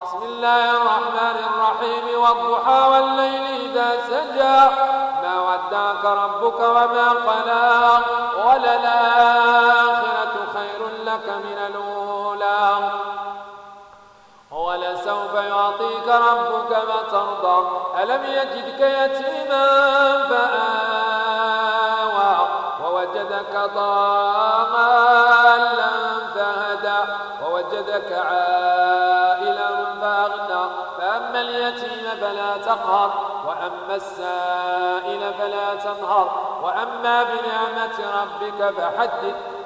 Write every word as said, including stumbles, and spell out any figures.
بسم الله الرحمن الرحيم والضحى والليل إذا سجى ما ودعك ربك وما قلى وللآخرة خير لك من الأولى ولسوف يعطيك ربك فترضى ألم يجدك يتيما فآوى ووجدك ضالا فهدى ووجدك عائلا فأغنى فأما اليتيم فلا تقهر وأما السائل فلا تنهر وأما بنعمة ربك فحدث